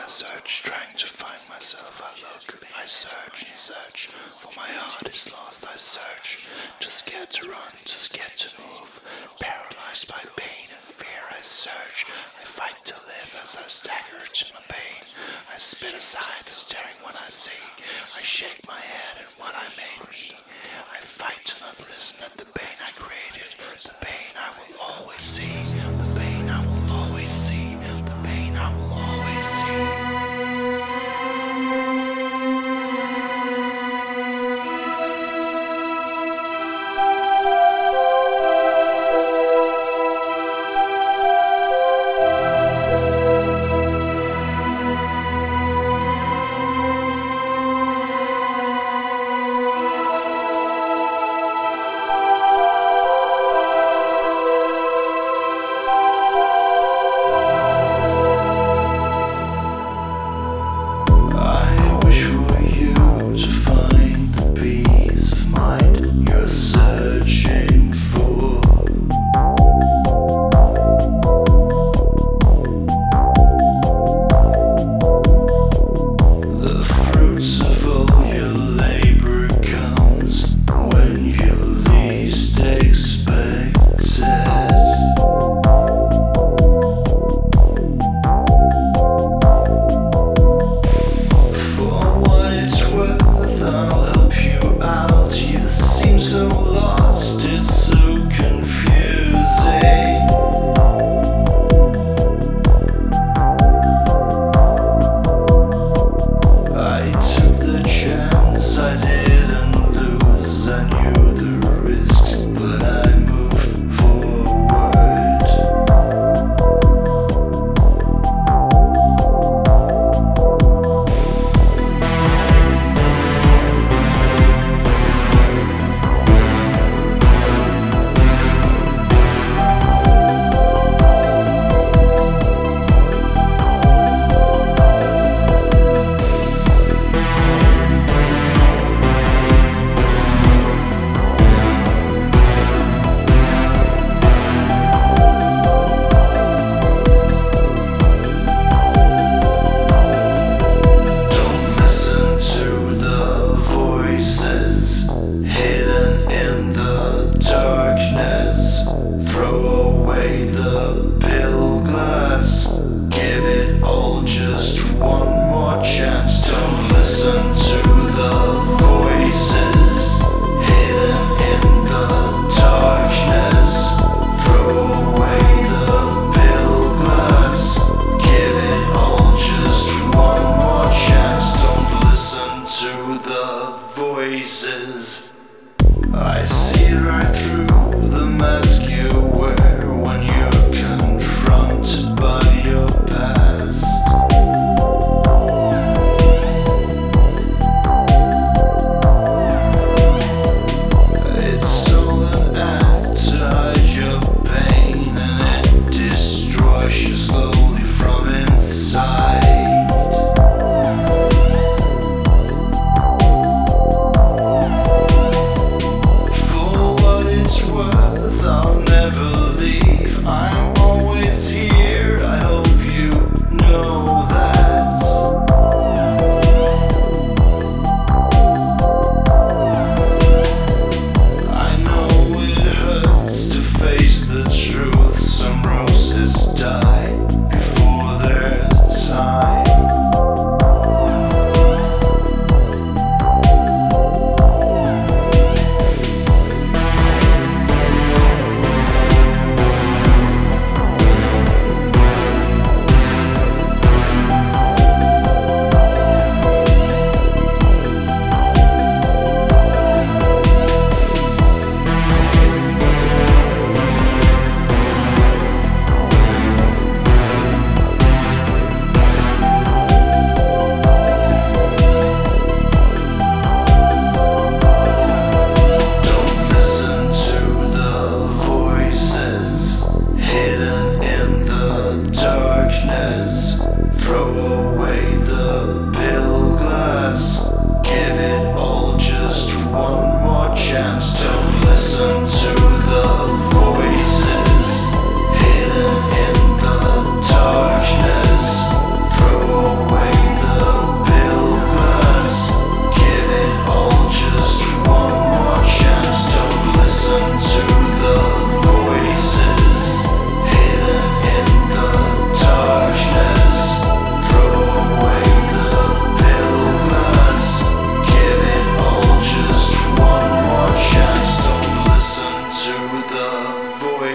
I search, trying to find myself. I look, I search and search, for my heart is lost. I search, just scared to run, just scared to move. Paralyzed by pain and fear, I search. I fight to live as I stagger to my pain. I spit aside the staring when I see. I shake my head at what I made me. I fight to not listen at the pain I created. The pain I will always see. The pain I will always see. The pain I will always see. I see right through the mask you wear when you're confronted by your past.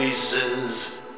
voices